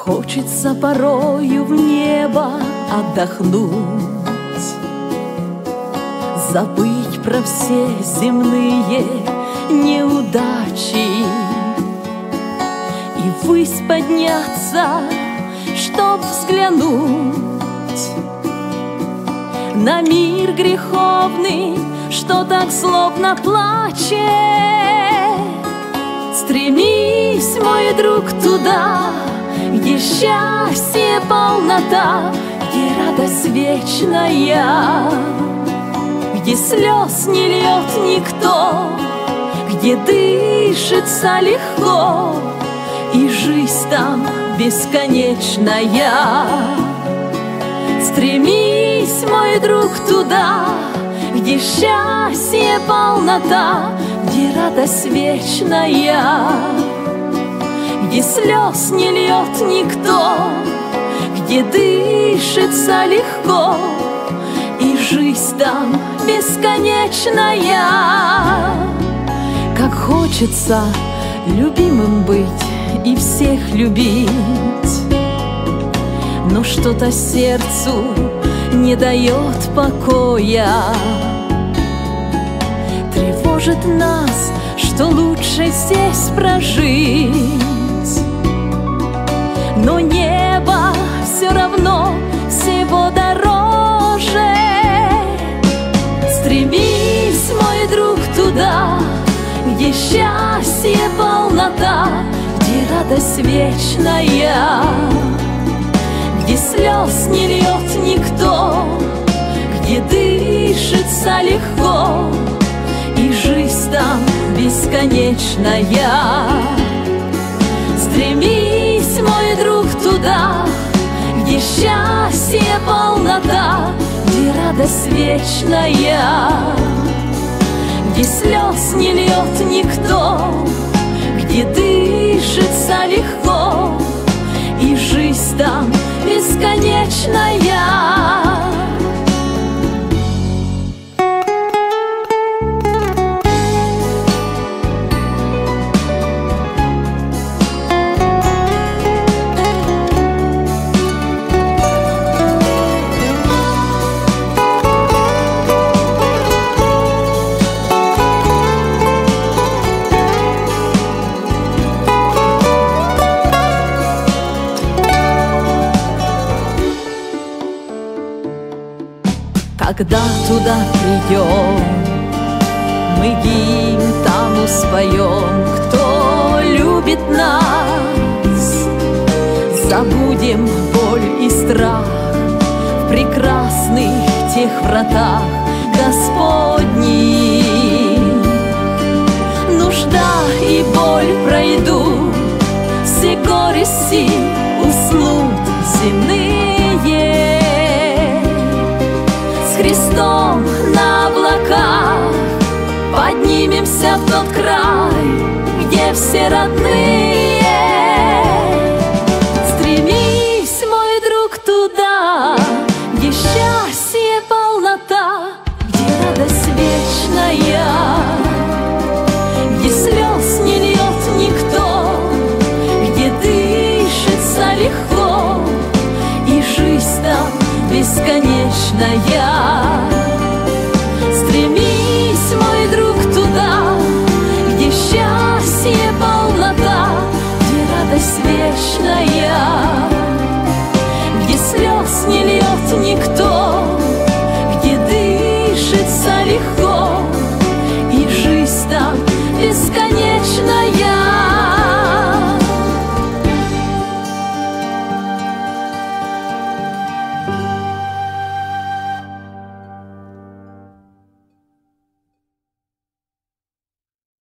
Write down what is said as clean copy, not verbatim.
Хочется порою в небо отдохнуть, забыть про все земные неудачи и ввысь подняться, чтоб взглянуть на мир греховный, что так злобно плачет. Стремись, мой друг, туда, где счастье, полнота, где радость вечная, где слез не льет никто, где дышится легко, и жизнь там бесконечная. Стремись, мой друг, туда, где счастье, полнота, где радость вечная, где слез не льет никто, где дышится легко, и жизнь там бесконечная. Как хочется любимым быть и всех любить, но что-то сердцу не дает покоя. Тревожит нас, что лучше здесь прожить, но небо все равно всего дороже. Стремись, мой друг, туда, где счастье, полнота, где радость вечная, где слез не льет никто, где дышится легко, и жизнь там бесконечная. Стремись, мой друг, туда, где счастье, полнота, где радость вечная, где слез не льет никто, где дышится легко, и жизнь там бесконечная. Когда туда придем, мы гимн тому споем, кто любит нас. Забудем боль и страх в прекрасных тех вратах Господних. Нужда и боль пройдут, все горести уснут земные. С Христом на облаках поднимемся в тот край, где все родные. Стремись, мой друг, туда, где счастье, полнота, где радость вечная, где слез не льет никто, где дышится легко, и жизнь там бесконечная. Стремись, мой друг, туда, где счастье, полнота, где радость вечная, где слез не льет никто,